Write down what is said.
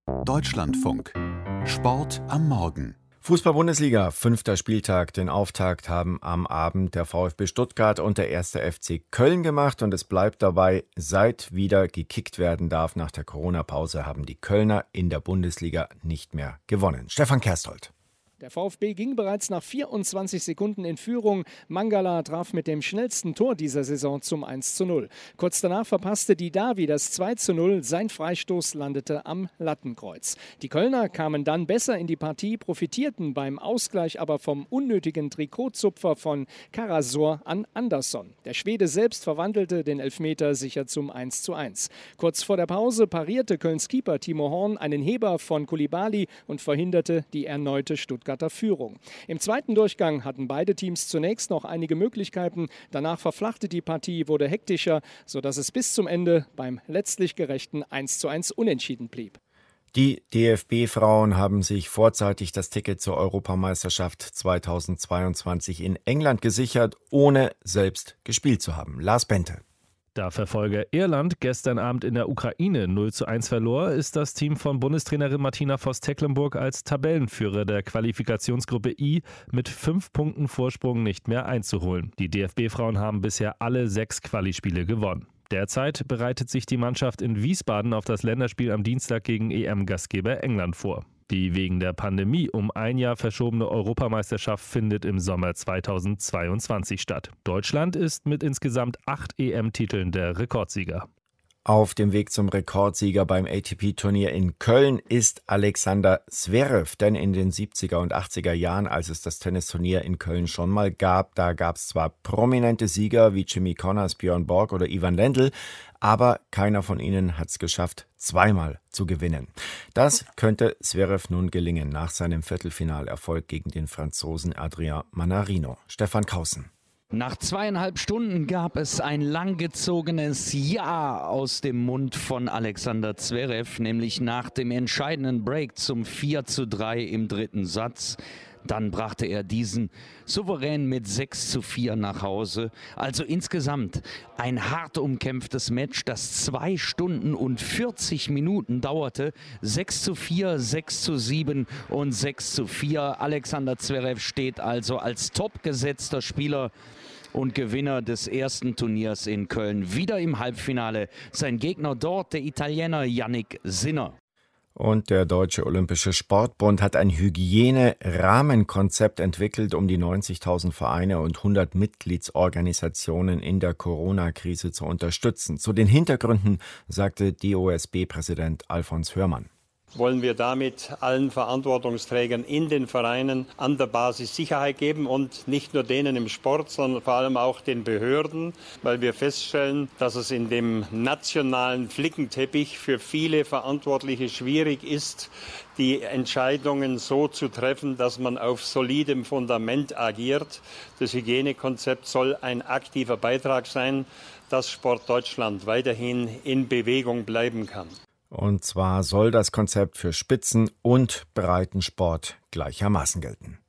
Deutschlandfunk. Sport am Morgen. Fußball-Bundesliga, 5. Spieltag. Den Auftakt haben am Abend der VfB Stuttgart und der 1. FC Köln gemacht. Und es bleibt dabei, seit wieder gekickt werden darf nach der Corona-Pause, haben die Kölner in der Bundesliga nicht mehr gewonnen. Stefan Kersthold. Der VfB ging bereits nach 24 Sekunden in Führung. Mangala traf mit dem schnellsten Tor dieser Saison zum 1:0. Kurz danach verpasste Didavi das 2:0. Sein Freistoß landete am Lattenkreuz. Die Kölner kamen dann besser in die Partie, profitierten beim Ausgleich aber vom unnötigen Trikotzupfer von Karasor an Andersson. Der Schwede selbst verwandelte den Elfmeter sicher zum 1:1. Kurz vor der Pause parierte Kölns Keeper Timo Horn einen Heber von Koulibaly und verhinderte die erneute Stuttgarter Führung. Im zweiten Durchgang hatten beide Teams zunächst noch einige Möglichkeiten. Danach verflachte die Partie, wurde hektischer, sodass es bis zum Ende beim letztlich gerechten 1:1 unentschieden blieb. Die DFB-Frauen haben sich vorzeitig das Ticket zur Europameisterschaft 2022 in England gesichert, ohne selbst gespielt zu haben. Lars Bente. Da Verfolger Irland gestern Abend in der Ukraine 0:1 verlor, ist das Team von Bundestrainerin Martina Voss-Tecklenburg als Tabellenführer der Qualifikationsgruppe I mit 5 Punkten Vorsprung nicht mehr einzuholen. Die DFB-Frauen haben bisher alle 6 Quali-Spiele gewonnen. Derzeit bereitet sich die Mannschaft in Wiesbaden auf das Länderspiel am Dienstag gegen EM-Gastgeber England vor. Die wegen der Pandemie um ein Jahr verschobene Europameisterschaft findet im Sommer 2022 statt. Deutschland ist mit insgesamt 8 EM-Titeln der Rekordsieger. Auf dem Weg zum Rekordsieger beim ATP-Turnier in Köln ist Alexander Zverev, denn in den 70er und 80er Jahren, als es das Tennisturnier in Köln schon mal gab, da gab es zwar prominente Sieger wie Jimmy Connors, Björn Borg oder Ivan Lendl, aber keiner von ihnen hat es geschafft, zweimal zu gewinnen. Das könnte Zverev nun gelingen nach seinem Viertelfinalerfolg gegen den Franzosen Adrien Manarino. Stefan Kausen. Nach 2,5 Stunden gab es ein langgezogenes Ja aus dem Mund von Alexander Zverev, nämlich nach dem entscheidenden Break zum 4:3 im dritten Satz. Dann brachte er diesen souverän mit 6:4 nach Hause. Also insgesamt ein hart umkämpftes Match, das 2 Stunden und 40 Minuten dauerte. 6:4, 6:7 und 6:4. Alexander Zverev steht also als topgesetzter Spieler und Gewinner des ersten Turniers in Köln wieder im Halbfinale. Sein Gegner dort, der Italiener Yannick Sinner. Und der Deutsche Olympische Sportbund hat ein Hygiene-Rahmenkonzept entwickelt, um die 90.000 Vereine und 100 Mitgliedsorganisationen in der Corona-Krise zu unterstützen. Zu den Hintergründen sagte DOSB-Präsident Alfons Hörmann. Wollen wir damit allen Verantwortungsträgern in den Vereinen an der Basis Sicherheit geben und nicht nur denen im Sport, sondern vor allem auch den Behörden, weil wir feststellen, dass es in dem nationalen Flickenteppich für viele Verantwortliche schwierig ist, die Entscheidungen so zu treffen, dass man auf solidem Fundament agiert. Das Hygienekonzept soll ein aktiver Beitrag sein, dass Sport Deutschland weiterhin in Bewegung bleiben kann. Und zwar soll das Konzept für Spitzen- und Breitensport gleichermaßen gelten.